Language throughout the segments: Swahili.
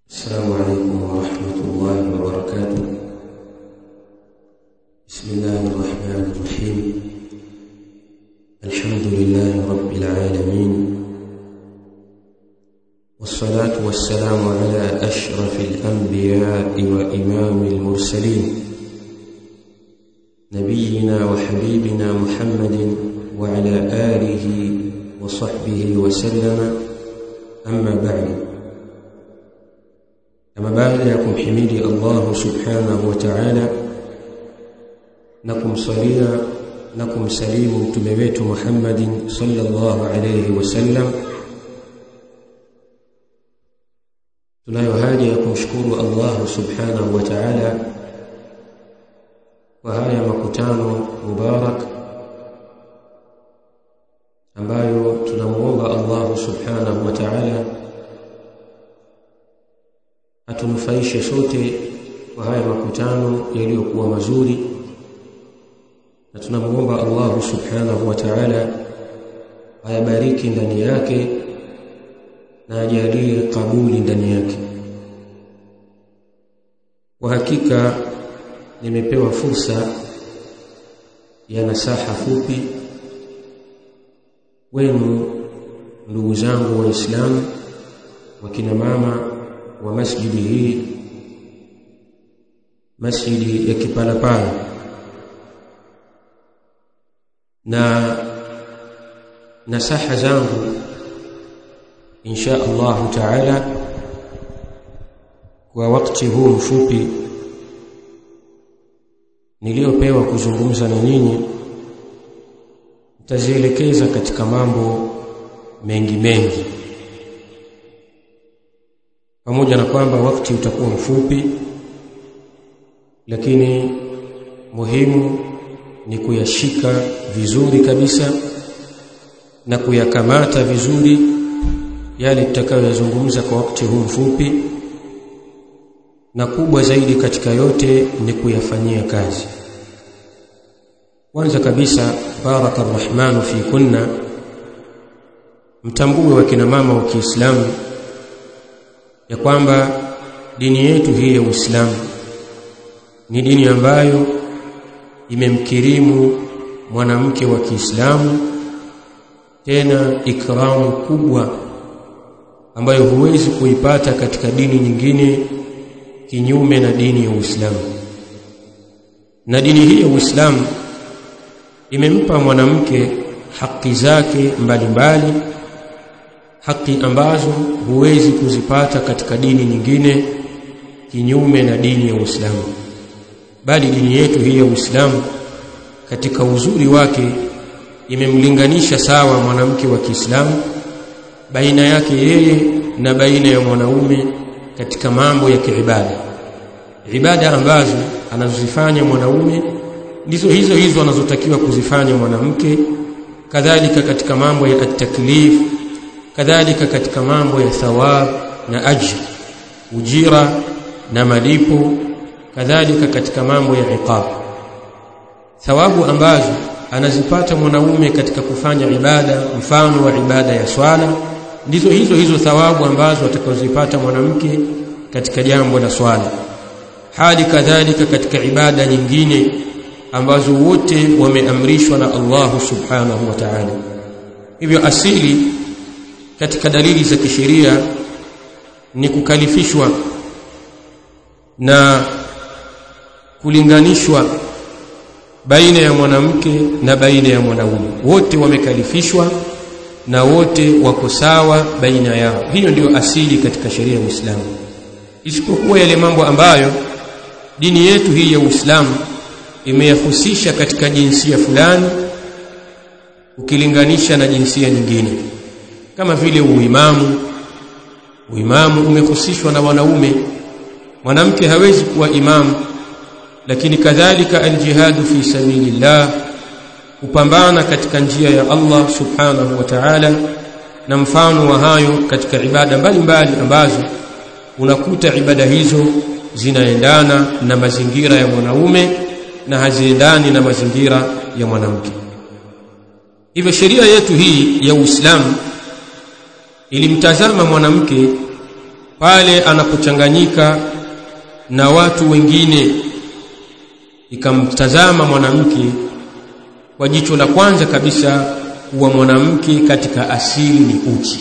السلام عليكم ورحمة الله وبركاته. بسم الله الرحمن الرحيم. الحمد لله رب العالمين، والصلاة والسلام على أشرف الأنبياء وإمام المرسلين، نبينا وحبيبنا محمد وعلى آله وصحبه وسلم. أما بعد، أما بعد يكم حميدي الله سبحانه وتعالى نكم صليا نكم سليم تبويت محمد صلى الله عليه وسلم. tunayohaja kumshukuru Allah subhanahu wa ta'ala kwa haya makutano mubarak ambayo tunamuomba Allah subhanahu wa ta'ala atunufaishe sote kwa haya makutano yaliyokuwa mazuri, na tunamuomba Allah subhanahu wa ta'ala ayabariki ndani yake na ajalie kabuli ndani yake. Kwa hakika nimepewa fursa ya nasaha fupi wenu ndugu zangu waislamu, wakina mama wa masjidi hii, masjidi ya Kipalapala, na nasaha zangu insha Allah taala kwa wakati huu mfupi niliopewa kuzungumza na nyinyi, nitazielekeza katika mambo mengi, pamoja na kwamba wakati utakuwa mfupi, lakini muhimu ni kuyashika vizuri kabisa na kuyakamata vizuri yale tutakayozungumza kwa wakati huu mfupi, na kubwa zaidi katika yote ni kuyafanyia kazi. Kwanza kabisa, barakallahu fi kunna, mtambue wakina mama wa Kiislamu ya kwamba dini yetu hii ya Uislamu ni dini ambayo imemkirimu mwanamke wa Kiislamu, tena ikramu kubwa ambayo huwezi kuipata katika dini nyingine kinyume na dini ya Uislamu. Na dini hii ya Uislamu imempa mwanamke haki zake mbalimbali, haki ambazo huwezi kuzipata katika dini nyingine kinyume na dini ya Uislamu. Bali dini yetu hii ya Uislamu katika uzuri wake imemlinganisha sawa mwanamke wa Kiislamu baina yake yeye na baina ya mwanaume katika mambo ya kiibada. Ibada ambazo anazozifanya mwanaume ndizo hizo anazotakiwa kuzifanya mwanamke, kadhalika katika mambo ya at-taklif, kadhalika katika mambo ya thawab na ajr, ujira na malipo, kadhalika katika mambo ya iqab. Thawabu ambazo anazipata mwanaume katika kufanya ibada, mfano wa ibada ya swala, ndizo hizo thawabu ambazo atakazozipata mwanamke katika jambo la swala. Hali kadhalika katika ibada nyingine ambazo wote wameamrishwa na Allah subhanahu wa ta'ala. Hivyo asili katika dalili za kisheria ni kukalifishwa na kulinganishwa baina ya mwanamke na baina ya mwanaume. Wote wamekalifishwa na wote wako sawa baina yao. Hiyo ndio asili katika sheria ya Uislamu, isipokuwa yale mambo ambayo dini yetu hii ya Uislamu imeyahusisha katika jinsia fulani ukilinganisha na jinsia nyingine, kama vile uimamu umehusishwa na wanaume. Mwanamke hawezi kuwa imamu. Lakini kadhalika aljihadu fi sabilillah, kupambana katika njia ya Allah subhanahu wa ta'ala, na mfano wa hayo katika ibada mbalimbali ambazo unakuta ibada hizo zinaendana na mazingira ya mwanaume na haziendani na mazingira ya mwanamke. Hivyo sheria yetu hii ya Uislamu ilimtazama mwanamke pale anapochanganyika na watu wengine, ikamtazama mwanamke kwa jicho la kwanza kabisa kuwa mwanamke katika asili ni uchi.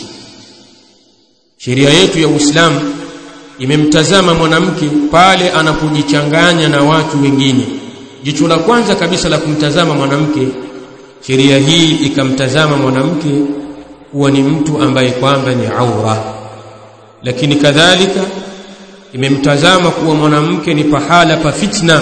Sheria yetu ya Uislamu imemtazama mwanamke pale anapojichanganya na watu wengine. Jicho la kwanza kabisa la kumtazama mwanamke, sheria hii ikamtazama mwanamke kuwa ni mtu ambaye kwamba ni aura. Lakini kadhalika imemtazama kuwa mwanamke ni pahala pa fitna,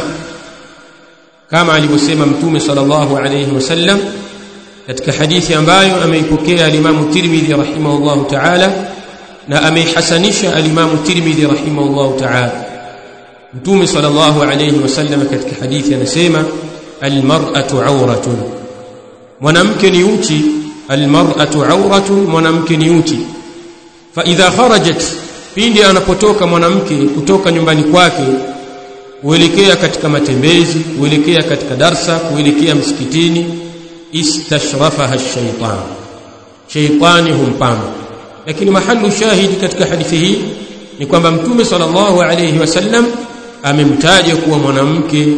kama alivyosema Mtume sallallahu alayhi wasallam katika hadithi ambayo ameipokea al-Imam Tirmidhi rahimahullahu ta'ala na ameihasanisha al-Imam Tirmidhi rahimahullahu ta'ala. Mtume sallallahu alayhi wasallam katika hadithi anasema al-mar'atu awratun, mwanamke ni uchi. Al-mar'atu awratun, mwanamke ni uchi. Fa idha kharajat, pindi anapotoka mwanamke kutoka nyumbani kwake kuelekea katika matembezi, kuelekea katika darsa, kuelekea msikitini, istashrafaha ash-shaytan, shaytani humpamba. Lakini mahallu shahidi katika hadithi hii ni kwamba Mtume sallallahu alayhi wasallam amemtaja kuwa mwanamke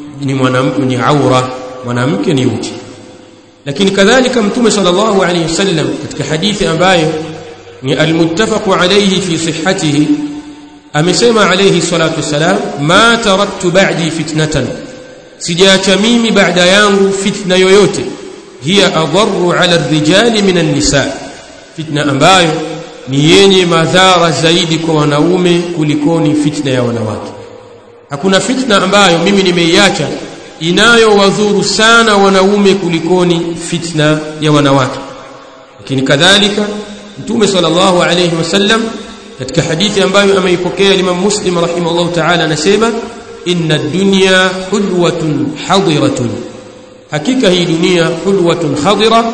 ni aura, mwanamke ni uchi. Lakini kadhalika Mtume sallallahu alayhi wasallam katika hadithi ambayo ni al-muttafaq alayhi fi sihhatihi amesema alayhi salatu wasalam, ma taraktu ba'di fitnatan, sijaacha mimi baada yangu fitna yoyote, hiya adarru ala ar-rijali min an-nisa, fitna ambayo ni yenye madhara zaidi kwa wanaume kulikoni fitna ya wanawake. Hakuna fitna ambayo mimi nimeiacha inayowadhuru sana wanaume kulikoni fitna ya wanawake. Lakini kadhalika Mtume sallallahu alayhi wasallam katika hadithi ambayo ameipokea Imam Muslim rahimahullah ta'ala anasema, inna ad-dunya hulwatun hadiratun, hakika hii dunia hulwatun khadira,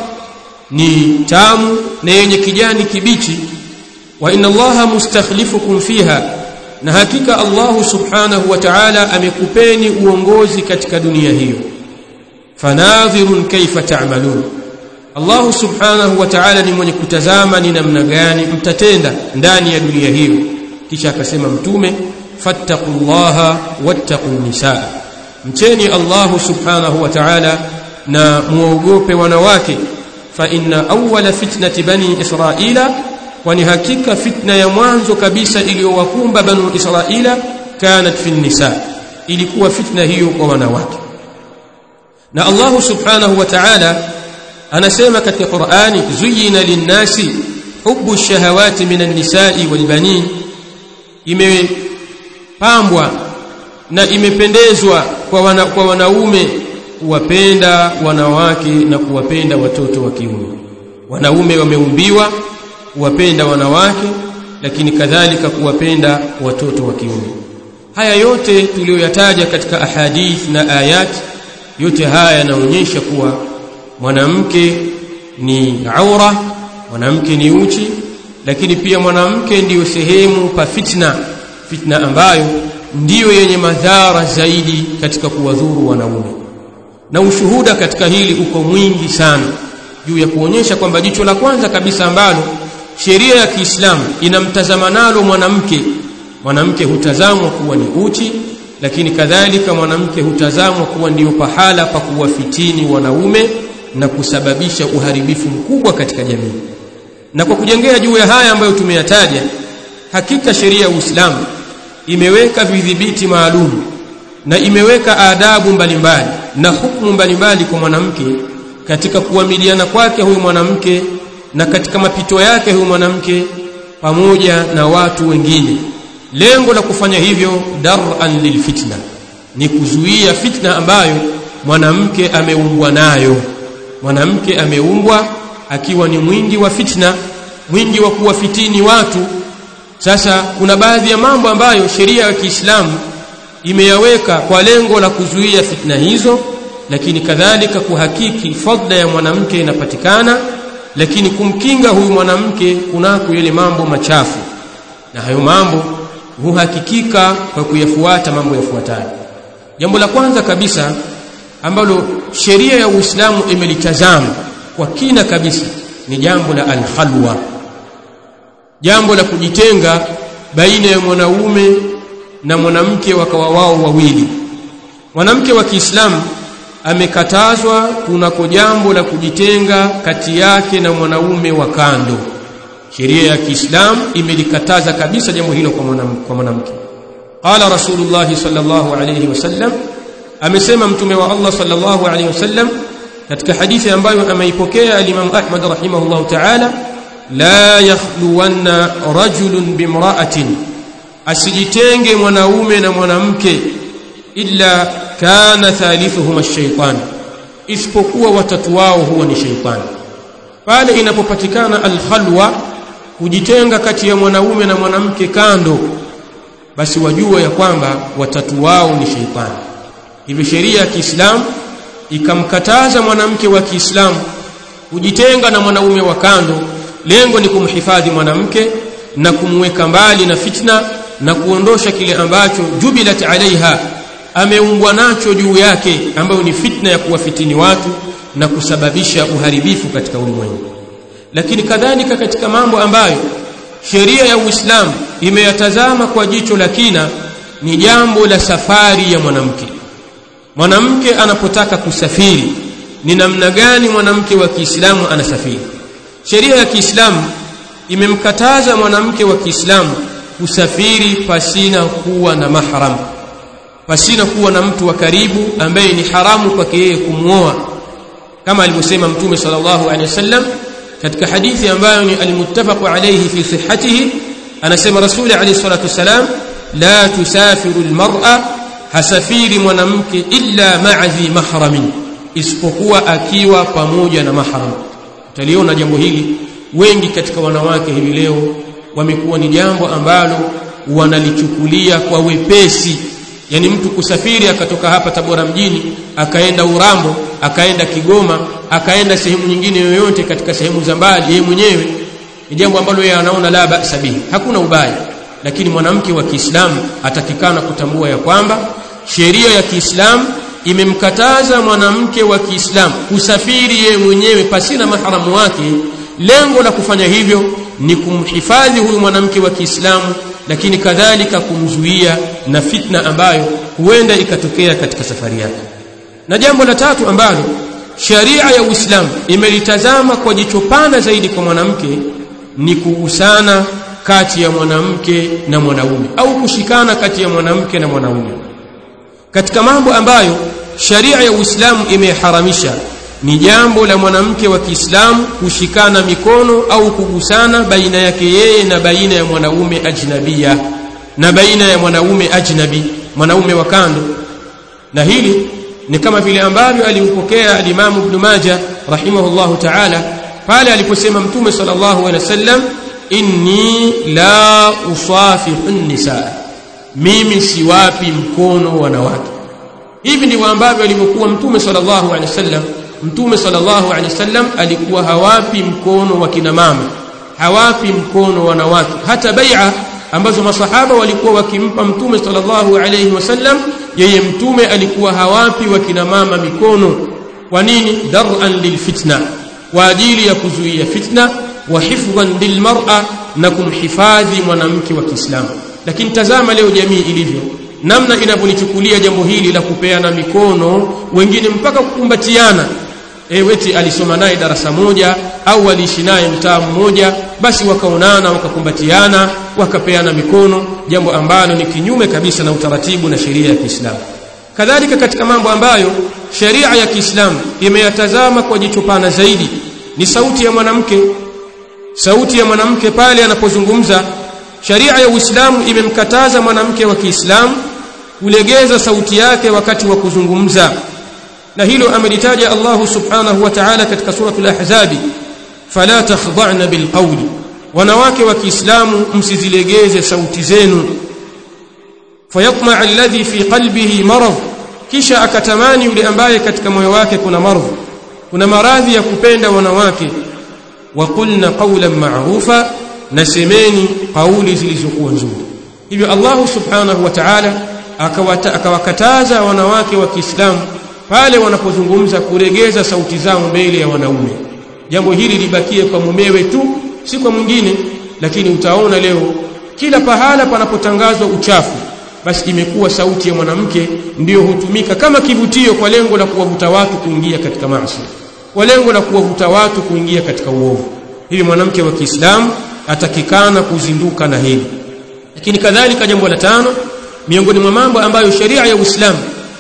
ni tamu na yenye kijani kibichi. Wa inna Allaha mustakhlifukum fiha, na hakika Allah subhanahu wa ta'ala amekupeni uongozi katika dunia hiyo. Fanadhirun kaifa ta'malun, Allah subhanahu wa ta'ala ni mwenye kutazama ni namna gani mtatenda ndani ya dunia hiyo. Kisha akasema Mtume, fattaqullaha wattaqun nisaa, mcheni Allah subhanahu wa ta'ala na muogope wanawake. Fa inna awwala fitnati bani Israila, kwani hakika fitna ya mwanzo kabisa iliyowakumba bani Israila kanat fi nisa, ilikuwa fitna hiyo kwa wanawake. Na Allah subhanahu wa ta'ala anasema katika Qur'ani, zuyina linnasi hubbu ash-shahawati minan nisa'i wal banin, imepambwa na imependezwa kwa wanaume kuwapenda wanawake na kuwapenda watoto wa kiume. Wanaume wameumbiwa kuwapenda wanawake, lakini kadhalika kuwapenda watoto wa kiume. Haya yote tuliyoyataja katika ahadith na ayat, yote haya yanaonyesha kuwa mwanamke ni aura, mwanamke ni uchi, lakini pia mwanamke ndiyo sehemu pa fitna ambayo ndiyo yenye madhara zaidi katika kuwadhuru wanaume. Na ushuhuda katika hili uko mwingi sana juu ya kuonyesha kwamba jicho la kwanza kabisa ambalo sheria ya Kiislamu inamtazama nalo mwanamke hutazamwa kuwa ni uchi, lakini kadhalika mwanamke hutazamwa kuwa ndiyo pahala pa kuwafitini wanaume na kusababisha uharibifu mkubwa katika jamii. Na kwa kujengea juu ya haya ambayo tumeyataja, hakika sheria ya Uislamu imeweka vidhibiti maalum na imeweka adabu mbalimbali na hukumu mbalimbali kwa mwanamke katika kuamiliana kwake huyu mwanamke na katika mapito yake huyu mwanamke pamoja na watu wengine. Lengo la kufanya hivyo dar'an lilfitna, ni kuzuia fitna ambayo mwanamke ameumbwa nayo. Mwanamke ameumbwa akiwa ni mwingi wa fitna, mwingi wa kuwafitini watu. Sasa kuna baadhi ya mambo ambayo sheria ya Kiislamu imeyaweka kwa lengo la kuzuia fitna hizo, lakini kadhalika kuhakiki fadla ya mwanamke inapatikana, lakini kumkinga huyu mwanamke kunako yale mambo machafu. Na hayo mambo huhakikika kwa kuyafuata mambo yafuatayo. Jambo la kwanza kabisa ambalo sheria ya Uislamu imelitazama kwa kina kabisa ni jambo la al-khalwa, jambo la kujitenga baina ya mwanaume na mwanamke wakawa wao wawili. Mwanamke wa Kiislamu amekatazwa kunako jambo la kujitenga kati yake na mwanaume wa kando. Sheria ya Kiislamu imelikataza kabisa jambo hilo kwa mwanamke. Qala Rasulullah sallallahu alayhi wasallam, amesema mtume wa Allah sallallahu alayhi wasallam katika hadithi ambayo ameipokea al-Imam Ahmad rahimahullah ta'ala, la yakhluwanna rajulun bimra'atin, asijitenge mwanaume na mwanamke, illa kana thalithuhuma ash-shaytan, isipokuwa watatu wao huwa ni shaytani. Pale inapopatikana al-khalwa, kujitenga kati ya mwanaume na mwanamke kando, basi wajua ya kwamba watatu wao ni shaytani. Hivi sheria ya Kiislamu ikamkataza mwanamke wa Kiislamu kujitenga na mwanaume wa kando. Lengo ni kumhifadhi mwanamke na kumweka mbali na fitna na kuondosha kile ambacho jubilat alaiha, ameumbwa nacho juu yake, ambayo ni fitna ya kuwafitini watu na kusababisha uharibifu katika ulimwengu. Lakini kadhalika katika mambo ambayo sheria ya Uislamu imeyatazama kwa jicho la kina ni jambo la safari ya mwanamke. Mwanamke anapotaka kusafiri, ni namna gani mwanamke wa Kiislamu anasafiri? Sheria ya Kiislamu imemkataza mwanamke wa Kiislamu kusafiri pasina kuwa na mahram, pasina kuwa na mtu wa karibu ambaye ni haramu kwake yeye kumuoa, kama alivyosema Mtume sallallahu alaihi wasallam katika hadithi ambayo ni al-muttafaq alayhi fi sihhatihi. Anasema Rasuli alayhi salatu wasalam, la tusafiru al-mar'a, hasafiri mwanamke illa ma'a dhi mahramin, isipokuwa akiwa pamoja na mahram. Utaliona jambo hili wengi katika wanawake hivi leo wamekuwa ni jambo ambalo wanalichukulia kwa wepesi. Yani mtu kusafiri akatoka hapa Tabora mjini akaenda Urambo, akaenda Kigoma, akaenda sehemu nyingine yoyote katika sehemu za mbali, yeye mwenyewe ni jambo ambalo yeye anaona la ba'sa bihi, hakuna ubaya. Lakini mwanamke wa Kiislamu atakikana kutambua ya kwamba sheria ya Kiislamu imemkataza mwanamke wa Kiislamu kusafiri yeye mwenyewe pasina maharamu wake. Lengo la kufanya hivyo ni kumhifadhi huyu mwanamke wa Kiislamu, lakini kadhalika kumzuia na fitna ambayo huenda ikatokea katika safari yake. Na jambo la tatu ambalo sharia ya Uislamu imelitazama kwa jicho pana zaidi kwa mwanamke ni kugusana kati ya mwanamke na mwanaume, au kushikana kati ya mwanamke na mwanaume. Katika mambo ambayo sharia ya Uislamu imeharamisha ni jambo la mwanamke wa Kiislamu kushikana mikono au kugusana baina yake yeye na baina ya mwanaume ajnabia, na baina ya mwanaume ajnabi, mwanaume wa kando. Na hili ni kama vile ambavyo alimpokea al-Imam Ibn Majah rahimahullahu ta'ala pale aliposema Mtume sallallahu alaihi wasallam, inni la usafihu an-nisaa, mimi siwapi mkono wanawake. Hivi ndivyo ambavyo alivyokuwa Mtume sallallahu alaihi wasallam. Mtume sallallahu alaihi wasallam alikuwa hawapi mkono wa kina mama, hawapi mkono wanawake. Hata bai'a ambazo masahaba walikuwa wakimpa Mtume sallallahu alaihi wasallam, yeye Mtume alikuwa hawapi wa kina mama mikono. Kwa nini? Dar'an lilfitna, kwa ajili ya kuzuia fitna, wa hifdhan lilmar'a, na kumhifadhi mwanamke wa Kiislamu. Lakini tazama leo jamii ilivyo, namna inavyolichukulia jambo hili la kupeana mikono, wengine mpaka kukumbatiana. Weti alisoma naye darasa moja au aliishi naye mtaa mmoja, basi wakaonana wakakumbatiana wakapeana mikono, jambo ambalo ni kinyume kabisa na utaratibu na sheria ya Kiislamu. Kadhalika katika mambo ambayo sheria ya Kiislamu imeyatazama kwa jicho pana zaidi ni sauti ya mwanamke. Sauti ya mwanamke pale anapozungumza, sheria ya Uislamu imemkataza mwanamke wa Kiislamu kulegeza sauti yake wakati wa kuzungumza. Na hilo amelitaja Allah subhanahu wa ta'ala katika suratul Ahzab, fala takhda'na bilqawli, wanawake wa Kiislamu msizilegeze sauti zenu. Fayatma alladhi fi qalbihi marad, kisha akatamani yule ambaye katika moyo wake kuna maradhi, kuna maradhi ya kupenda wanawake. Wa qulna qawlan ma'rufa, nasemeni kauli zilizokuwa nzuri. Hivyo Allah subhanahu wa ta'ala akawakataza wanawake wa Kiislamu pale wanapozungumza kuregeza sauti zao mbele ya wanaume. Jambo hili libakie kwa mumewe tu, si kwa mwingine. Lakini utaona leo kila pahala panapotangazwa uchafu basi imekuwa sauti ya mwanamke ndiyo hutumika kama kivutio kwa lengo la kuwavuta watu kuingia katika maasi, kwa lengo la kuwavuta watu kuingia katika uovu. Hivi mwanamke wa Kiislamu atakikana kuzinduka na hili. Lakini kadhalika jambo la tano miongoni mwa mambo ambayo sharia ya Uislamu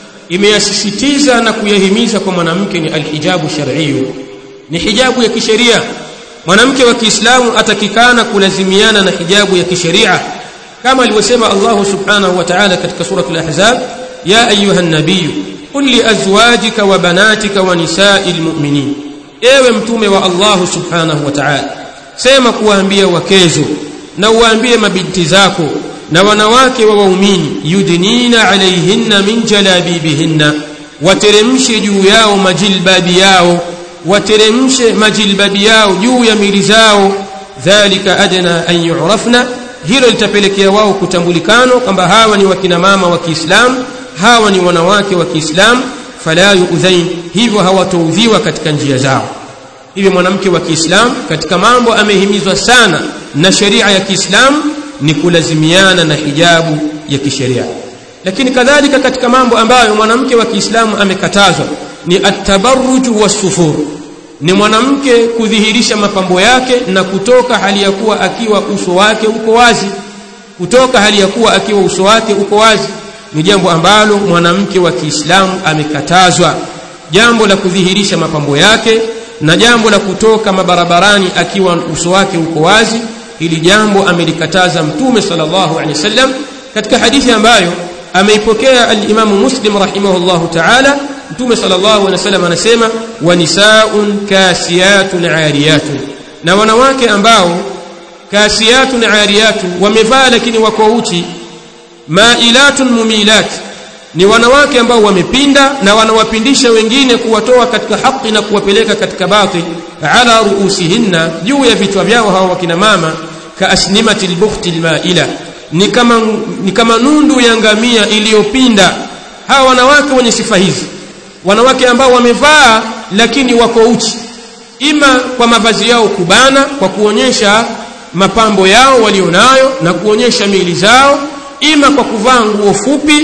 imeyasisitiza na kuyahimiza kwa mwanamke ni alhijabu shar'i, ni hijabu ya kisheria. Mwanamke wa Kiislamu atakikana kulazimiana na hijabu ya kisheria kama alivyosema Allah subhanahu wa ta'ala katika sura al-Ahzab, ya ayuha nabiy qul li azwajika wa banatika wa nisa'il mu'minin, ewe mtume wa Allah subhanahu wa ta'ala sema kuwaambia wakezo na uwaambie mabinti zako na wanawake wa waumini, yudnina alayhinna min jalabibihinna, wateremshe juu yao majilbabi yao, wateremshe majilbabi yao juu ya mili zao, dhalika adna an yu'rafna, hilo litapelekea wao kutambulikana kwamba hawa ni wakina mama wa Kiislamu, hawa ni wanawake wa Kiislamu, fala yu'dhain, hivyo hawatoudhiwa katika njia zao. Hivyo mwanamke wa Kiislamu katika mambo amehimizwa sana na sheria ya Kiislamu ni kulazimiana na hijabu ya kisheria. Lakini kadhalika katika mambo ambayo mwanamke wa Kiislamu amekatazwa ni at-tabarruj was-sufur, ni mwanamke kudhihirisha mapambo yake na kutoka hali ya kuwa akiwa uso wake uko wazi, kutoka hali ya kuwa akiwa uso wake uko wazi, ni jambo ambalo mwanamke wa Kiislamu amekatazwa. Jambo la kudhihirisha mapambo yake na jambo la kutoka mabarabarani akiwa uso wake uko wazi, hili jambo amelikataza Mtume sallallahu alaihi wasallam katika hadithi ambayo ameipokea al-Imam Muslim rahimahullahu ta'ala. Mtume sallallahu alaihi wasallam anasema, wa nisaa'un kasiyatun 'ariyatun, na wanawake ambao kasiyatun 'ariyatun wamevaa lakini wako uchi, ma'ilatun mumilat, ni wanawake ambao wamepinda na wanawapindisha wengine kuwatoa katika haki na kuwapeleka katika batil, ala ruusihinna, juu ya vichwa vyao hawa wakina mama, ka asnimatil bukhtil ma'ila, ni kama nundu ya ngamia iliyopinda. Hawa wanawake wenye sifa hizi, wanawake ambao wamevaa lakini wako uchi, ima kwa mavazi yao kubana kwa kuonyesha mapambo yao walionayo na kuonyesha miili zao, ima kwa kuvaa nguo fupi,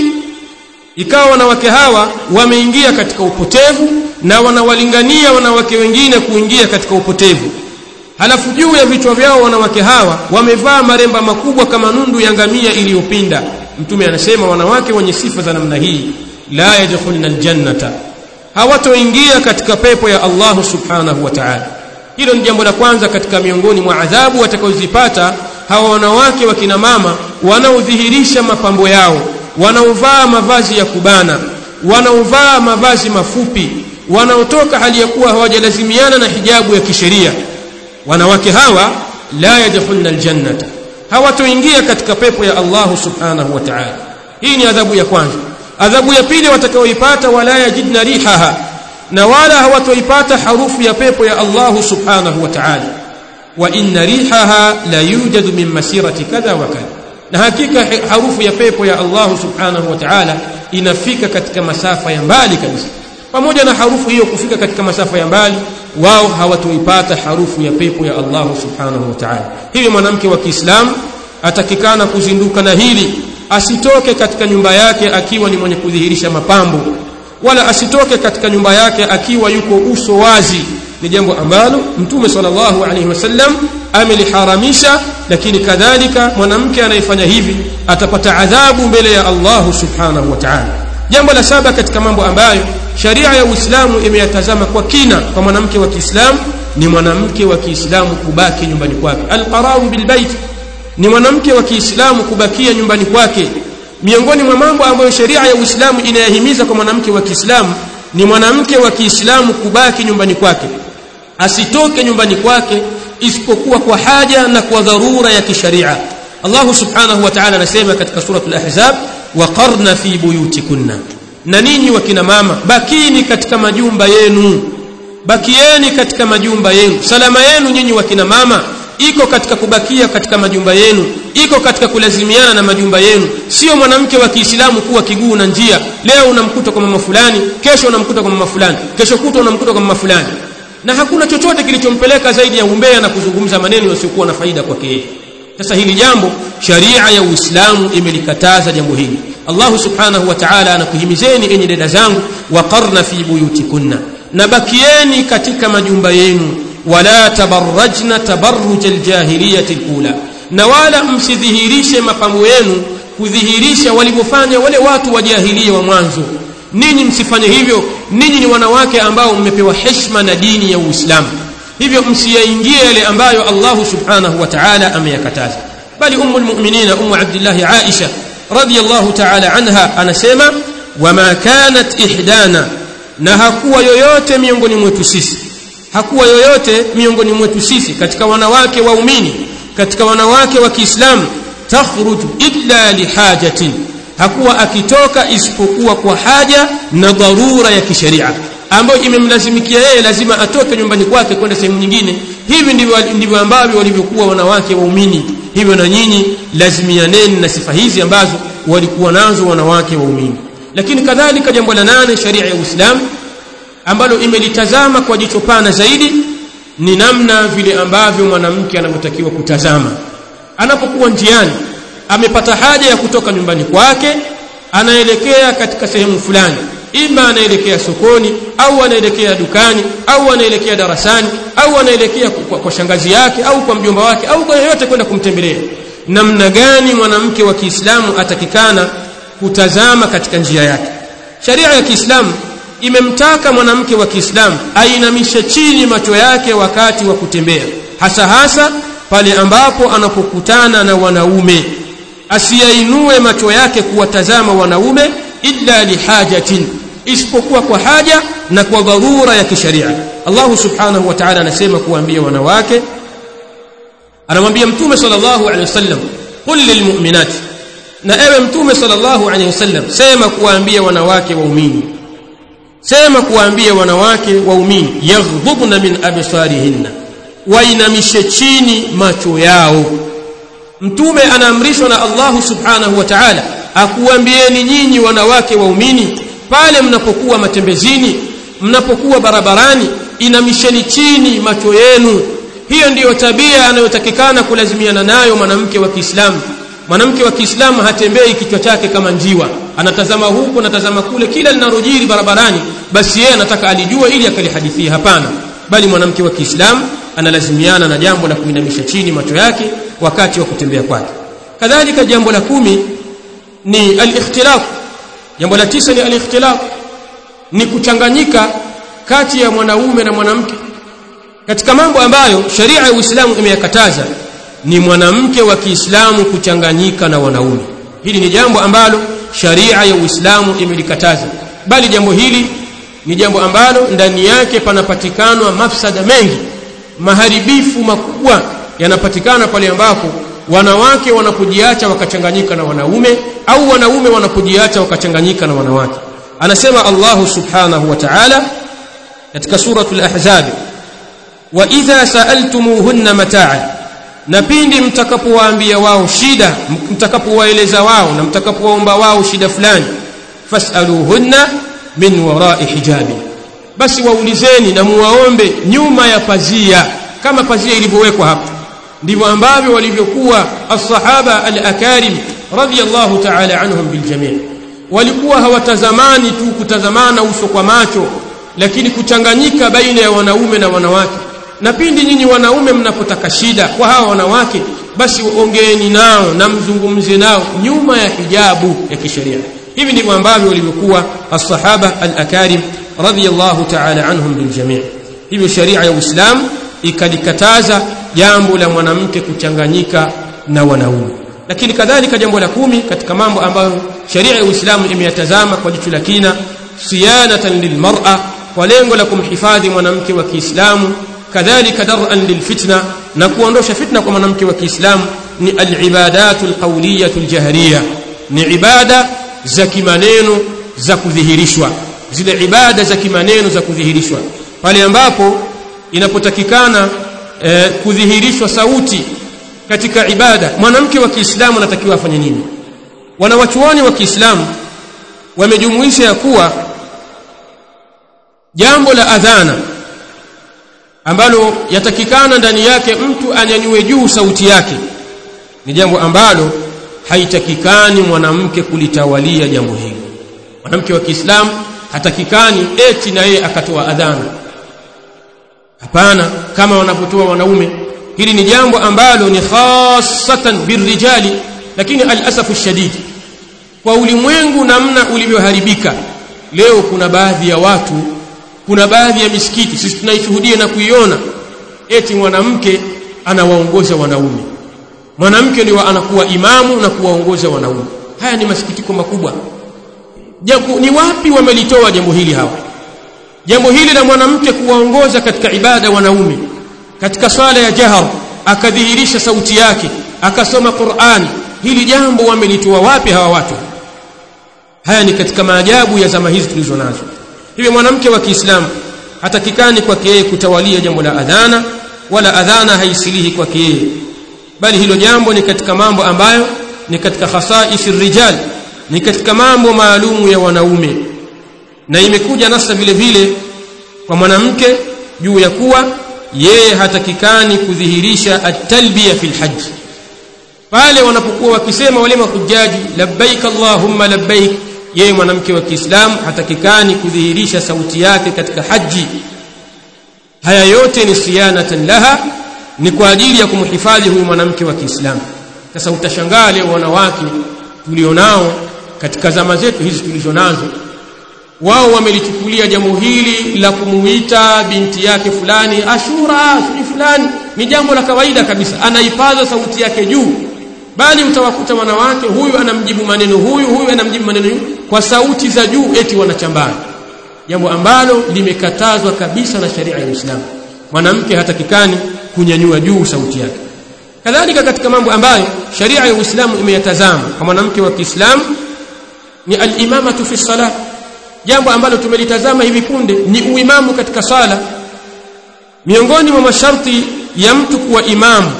ikawa wanawake hawa wameingia katika upotevu na wanawalingania wanawake wengine kuingia katika upotevu. Halafu juu ya vichwa vyao wanawake hawa wamevaa maremba makubwa kama nundu ya ngamia iliyopinda. Mtume anasema wanawake wenye sifa za namna hii la yadkhuluna aljannata, hawatoingia katika pepo ya Allah subhanahu wa ta'ala. Hilo ni jambo la kwanza katika miongoni mwa adhabu watakaozipata hawa wanawake wa kina mama wanaodhihirisha mapambo yao, wanaovaa mavazi ya kubana, wanaovaa mavazi mafupi, wanaotoka hali ya kuwa hawajalazimiana na hijabu ya kisheria. Wanawake hawa la yadkhuluna aljannata, hawatoingia katika pepo ya Allah subhanahu wa ta'ala. Hii ni adhabu ya kwanza. Adhabu ya pili watakaoipata, wala yajidna rihaha, na wala hawatoipata harufu ya pepo ya Allah subhanahu wa ta'ala. Wa inna rihaha la yujadu min masirati kadha wa kadha, na hakika harufu ya pepo ya Allah subhanahu wa ta'ala inafika katika masafa ya mbali kabisa. Pamoja na harufu hiyo kufika katika masafa ya mbali, wao hawatoipata harufu ya pepo ya Allah subhanahu wa ta'ala. Hivi mwanamke wa Kiislamu atakikana kuzinduka na hili, asitoke katika nyumba yake akiwa ni mwenye kudhihirisha mapambo, wala asitoke katika nyumba yake akiwa yuko uso wazi. Ni jambo ambalo Mtume sallallahu alaihi wasallam ameliharamisha, lakini kadhalika mwanamke anayefanya hivi atapata adhabu mbele ya Allah subhanahu wa ta'ala. Jambo la saba katika mambo ambayo sharia ya Uislamu imeyatazama kwa kina kwa mwanamke wa Kiislamu ni mwanamke wa Kiislamu kubaki nyumbani kwake. Al-qararu bil bait, ni mwanamke wa Kiislamu kubakia nyumbani kwake. Miongoni mwa mambo ambayo sharia ya Uislamu inayahimiza kwa mwanamke wa Kiislamu ni mwanamke wa Kiislamu kubaki nyumbani kwake, asitoke nyumbani kwake isipokuwa kwa haja na kwa dharura ya kisharia. Allah subhanahu wa ta'ala anasema katika sura al-Ahzab, waqarna fi buyutikunna, na ninyi wakina mama bakini katika majumba yenu, bakieni katika majumba yenu. Salama yenu nyinyi wakina mama iko katika kubakia katika majumba yenu, iko katika kulazimiana na majumba yenu. Sio mwanamke wa Kiislamu kuwa kiguu na njia, leo unamkuta kwa mama fulani, kesho unamkuta kwa mama fulani, kesho kutwa unamkuta kwa mama fulani, na hakuna chochote kilichompeleka zaidi ya umbea na kuzungumza maneno yasiyokuwa na faida kwake. Sasa hili jambo sharia ya Uislamu imelikataza jambo hili. Allah subhanahu wa ta'ala anakuhimizeni enyi dada zangu, waqarna fi buyutikunna, nabakieni katika majumba yenu, wala tabarrajna tabarrujal jahiliyati alula, na wala msidhihirishe mapambo yenu kudhihirisha walivyofanya wale watu wa jahiliya wa mwanzo. Ninyi msifanye hivyo, ninyi ni wanawake ambao mmepewa heshima na dini ya Uislamu, hivyo msiyaingie yale ambayo Allah subhanahu wa ta'ala ameyakataza. Bali ummul mu'minina Abdullah Aisha radhiyallahu ta'ala anha anasema, wama kanat ihdana, na hakuwa yoyote miongoni mwetu sisi katika wanawake waumini, katika wanawake wa Kiislamu, takhruju illa lihajatin, hakuwa akitoka isipokuwa kwa haja na dharura ya kisheria ambayo imemlazimikia yeye, lazima atoke nyumbani kwake kwenda sehemu nyingine. Hivi ndivyo ambavyo walivyokuwa wanawake waumini. Hivyo na nyinyi lazimianeni na sifa hizi ambazo walikuwa nazo wanawake waumini. Lakini kadhalika jambo la 8 sharia ya Uislamu ambalo imelitazama kwa jicho pana zaidi ni namna vile ambavyo mwanamke anavyotakiwa kutazama anapokuwa njiani, amepata haja ya kutoka nyumbani kwake, anaelekea katika sehemu fulani, ima anaelekea sokoni au anaelekea dukani au anaelekea darasani au anaelekea kwa shangazi yake au kwa mjomba wake au kwa yeyote kwenda kumtembelea. Namna gani mwanamke wa Kiislamu atakikana kutazama katika njia yake? Sharia ya Kiislamu imemtaka mwanamke wa Kiislamu ainamishe chini macho yake wakati wa kutembea, hasa pale ambapo anapokutana na wanaume. Asiyainue macho yake kuwatazama wanaume illa lihajatin, isipokuwa kwa haja na kwa dharura ya kisheria. Allah subhanahu wa ta'ala anasema kuambia wanawake, anamwambia Mtume sallallahu alaihi wasallam, qul lilmu'minat, na ewe Mtume sallallahu alaihi wasallam sema kuambia wanawake waumini, yaghdhubna min absarihinna, wainamishe chini macho yao. Mtume anaamrishwa na Allah subhanahu wa ta'ala akuambieni nyinyi wanawake waumini, pale mnapokuwa matembezini, mnapokuwa barabarani, inamisheni chini macho yenu. Hiyo ndiyo tabia anayotakikana kulazimiana nayo mwanamke wa Kiislamu. Mwanamke wa Kiislamu hatembei kichwa chake kama njiwa, anatazama huko anatazama kule, kila linalojiri barabarani basi yeye anataka alijue ili akalihadithia. Hapana, bali mwanamke wa Kiislamu analazimiana na jambo la kuinamisha chini macho yake wakati wa kutembea kwake. Kadhalika jambo la 10 ni al-ikhtilaf. Jambo la 9 ni al-ikhtilaf, ni kuchanganyika kati ya mwanaume na mwanamke. Katika mambo ambayo sharia ya Uislamu imeyakataza ni mwanamke wa Kiislamu kuchanganyika na wanaume. Hili ni jambo ambalo sharia ya Uislamu imelikataza, bali jambo hili ni jambo ambalo ndani yake panapatikana mafsada mengi, maharibifu makubwa yanapatikana pale ambapo wanawake wanapojiacha wakachanganyika na wanaume au wanaume wanapojiacha wakachanganyika na wanawake. Anasema Allah subhanahu wa ta'ala katika suratul Ahzab, wa idha sa'altumuhunna mataa'a, na pindi mtakapowaambia wao shida, mtakapowaeleza wao na mtakapowaomba wao shida fulani, fas'aluhunna min wara'i hijabi, basi waulizeni na muwaombe nyuma ya pazia, kama pazia ilivyowekwa hapo. Ndivyo ambavyo walivyokuwa as-sahaba al-akarim radiyallahu ta'ala anhum bil jami'. Walikuwa hawatazamani tu kutazamana uso kwa macho, lakini kuchanganyika baina ya wanaume na wanawake. Na pindi nyinyi wanaume mnapotaka shida kwa hawa wanawake, basi ongeeni nao na mzungumze nao nyuma ya hijabu ya kisheria. Hivi ndivyo ambavyo walivyokuwa as-sahaba al-akarim radiyallahu ta'ala anhum bil jami'. Hivyo sharia ya Uislamu ikalikataza jambo la mwanamke kuchanganyika na wanaume. Lakini kadhalika jambo la 10 katika mambo ambayo sharia ya Uislamu imeyatazama kwa jicho la kina, siyanatan lilmar'a, kwa lengo la kumhifadhi mwanamke wa Kiislamu, kadhalika dar'an lilfitna, na kuondosha fitna kwa mwanamke wa Kiislamu, ni al-ibadatul qawliyatul jahriyah, ni ibada za kimaneno za kudhihirishwa. Zile ibada za kimaneno za kudhihirishwa pale ambapo inapotakikana kudhihirishwa sauti katika ibada, mwanamke wa Kiislamu anatakiwa afanye nini? Wanawachuoni wa Kiislamu wamejumuisha ya kuwa jambo la adhana ambalo yatakikana ndani yake mtu anyanyue juu sauti yake, ni jambo ambalo haitakikani mwanamke kulitawalia jambo hili. Mwanamke wa Kiislamu hatakikani eti na yeye akatoa adhana. Hapana, kama wanapotoa wanaume. Hili ni jambo ambalo ni khassatan birrijali, lakini al-asafu shadid kwa ulimwengu namna ulivyoharibika leo, kuna baadhi ya watu, kuna baadhi ya misikiti sisi tunaishuhudia na kuiona, eti mwanamke anawaongoza wanaume, mwanamke ndio anakuwa imamu na kuwaongoza wanaume. Haya ni masikitiko makubwa. Ni wapi wamelitoa jambo hili hawa? Jambo hili la mwanamke kuwaongoza katika ibada wanaume, katika swala ya jahar akadhihirisha sauti yake, akasoma Qur'ani, hili jambo wamelitoa wapi hawa watu? Haya ni katika maajabu ya zama hizi tulizo nazo. Hivyo mwanamke wa Kiislamu hatakikani kwake yeye kutawalia jambo la adhana, wala adhana haisilihi kwake yeye, bali hilo jambo ni katika mambo ambayo ni katika khasaisir rijal, ni katika mambo maalumu ya wanaume. Na imekuja nasa vile vile kwa mwanamke juu ya kuwa yeye hatakikani kudhihirisha at-talbiya fil hajj. Pale wanapokuwa wakisema wale mahujaji labbaik allahumma labbaik, yeye mwanamke wa Kiislamu hatakikani kudhihirisha sauti yake katika haji. Haya yote ni siyanatan laha, ni kwa ajili ya kumhifadhi huyu mwanamke wa Kiislamu. Sasa utashangaa leo wanawake tulionao katika zama zetu hizi tulizonazo, wao wamelichukulia jambo hili la kumuita binti yake fulani Ashura fulani ni jambo la kawaida kabisa, anaipaza sauti yake juu. Bali utawakuta wanawake, huyu anamjibu maneno huyu anamjibu maneno kwa sauti za juu, eti wanachambana, jambo ambalo limekatazwa kabisa na sharia ya Uislamu. Mwanamke hatakikani kunyanyua juu sauti yake. Kadhalika katika mambo ambayo sharia ya Uislamu imeyatazama kwa mwanamke wa Kiislamu ni al-imamatu fi salat. Jambo ambalo tumelitazama hivi punde ni uimamu katika sala. Miongoni mwa masharti ya mtu kuwa imamu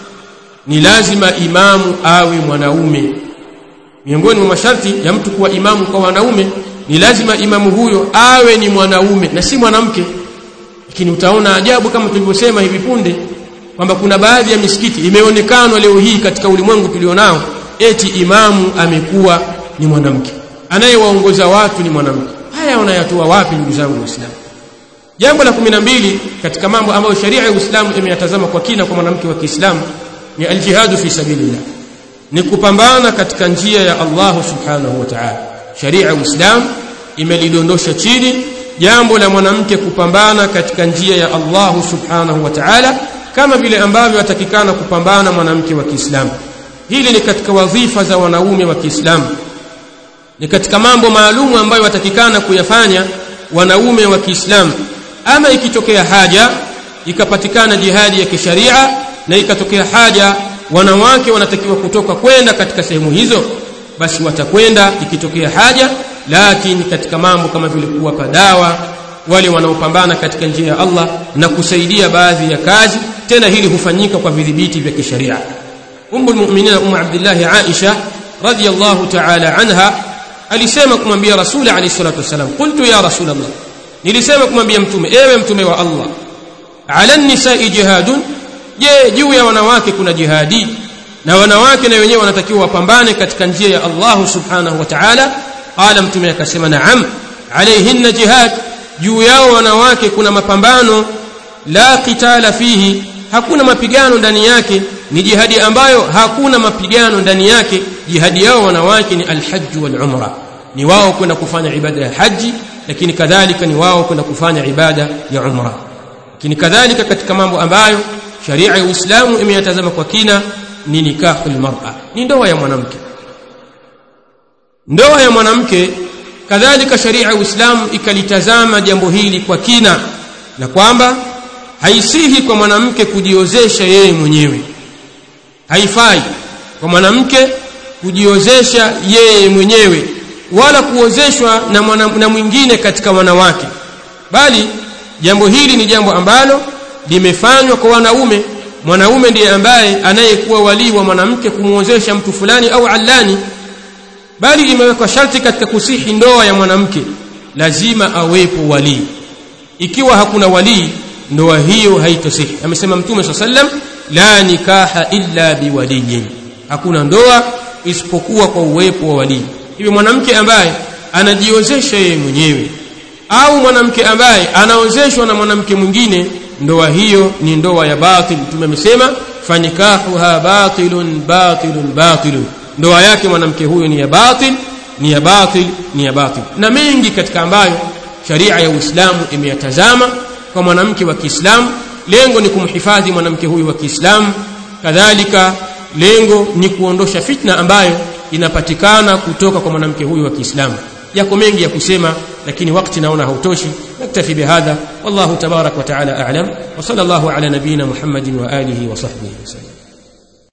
ni lazima imamu awe mwanaume. Miongoni mwa masharti ya mtu kuwa imamu kwa wanaume ni lazima imamu huyo awe ni mwanaume na si mwanamke. Lakini utaona ajabu kama tulivyosema hivi punde kwamba kuna baadhi ya misikiti imeonekana leo hii katika ulimwengu tulionao, eti imamu amekuwa ni mwanamke, anayewaongoza watu ni mwanamke. Haya wanayatoa wapi ndugu zangu Waislamu? Jambo la 12 katika mambo ambayo sharia ya Uislamu imeyatazama kwa kina kwa mwanamke wa Kiislamu ni al-jihadu fi sabilillah, ni kupambana katika njia ya Allah subhanahu wa ta'ala. Sharia ya Uislamu imelidondosha chini jambo la mwanamke kupambana katika njia ya Allah subhanahu wa ta'ala, kama vile ambavyo atakikana kupambana mwanamke wa Kiislamu. Hili ni katika wadhifa za wanaume wa Kiislamu, ni katika mambo maalumu ambayo watakikana kuyafanya wanaume wa Kiislamu. Ama ikitokea haja ikapatikana jihadi ya kisharia na ikatokea haja wanawake wanatakiwa kutoka kwenda katika sehemu hizo, basi watakwenda ikitokea haja. Lakini katika mambo kama vile kuwapa dawa wale wanaopambana katika njia ya Allah na kusaidia baadhi ya kazi, tena hili hufanyika kwa vidhibiti vya kisharia. Ummul mu'minin Abdullah Aisha radhiyallahu ta'ala anha alisema kumwambia Rasul alayhi salatu wasalam, qultu ya Rasulullah, nilisema kumwambia mtume, ewe mtume wa Allah, ala nisa'i jihadun, je, juu ya wanawake kuna jihadi? Na wanawake na wenyewe wanatakiwa wapambane katika njia ya Allah subhanahu wa ta'ala. Qala, mtume akasema, naam, alayhinna jihad, juu yao wanawake kuna mapambano, la qitala fihi, hakuna mapigano ndani yake, ni jihadi ambayo hakuna mapigano ndani yake. Jihadi yao wanawake ni al-hajj wal-umra, ni wao kwenda kufanya ibada ya haji, lakini kadhalika ni wao kwenda kufanya ibada ya umra. Lakini kadhalika katika mambo ambayo sharia ya Uislamu imeyatazama kwa kina ni nikahul mar'a, ni ndoa ya mwanamke. Ndoa ya mwanamke kadhalika sharia ya Uislamu ikalitazama jambo hili kwa kina, na kwamba haisihi kwa mwanamke kujiozesha yeye mwenyewe. Haifai kwa mwanamke kujiozesha yeye mwenyewe wala kuozeshwa na mwingine katika wanawake, bali jambo hili ni jambo ambalo limefanywa kwa wanaume. Mwanaume ndiye ambaye anayekuwa wali wa mwanamke kumuozesha mtu fulani au alani, bali imewekwa sharti katika kusihi ndoa ya mwanamke lazima awepo wali. Ikiwa hakuna wali, ndoa hiyo haitosihi. Amesema Mtume sallallahu alayhi wasallam, la nikaha illa biwaliyin, hakuna ndoa isipokuwa kwa uwepo wa wali. Hivi mwanamke ambaye anajiozesha yeye mwenyewe au mwanamke ambaye anaozeshwa na mwanamke mwingine, ndoa hiyo ni ndoa ya batil. Mtume amesema fanikahuha batilun batilun batilun, ndoa yake mwanamke huyo ni ya batil, ni ya batil, ni ya batil. Na mengi katika ambayo sharia ya Uislamu imeyatazama kwa mwanamke wa Kiislamu, lengo ni kumhifadhi mwanamke huyu wa Kiislamu, kadhalika lengo ni kuondosha fitna ambayo inapatikana kutoka kwa mwanamke huyu wa Kiislamu. Yako mengi ya kusema, lakini wakati naona hautoshi. Naktafi bihadha, wallahu tabarak wa taala a'lam, wa sallallahu ala nabina Muhammadin wa alihi wa sahbihi wasallam.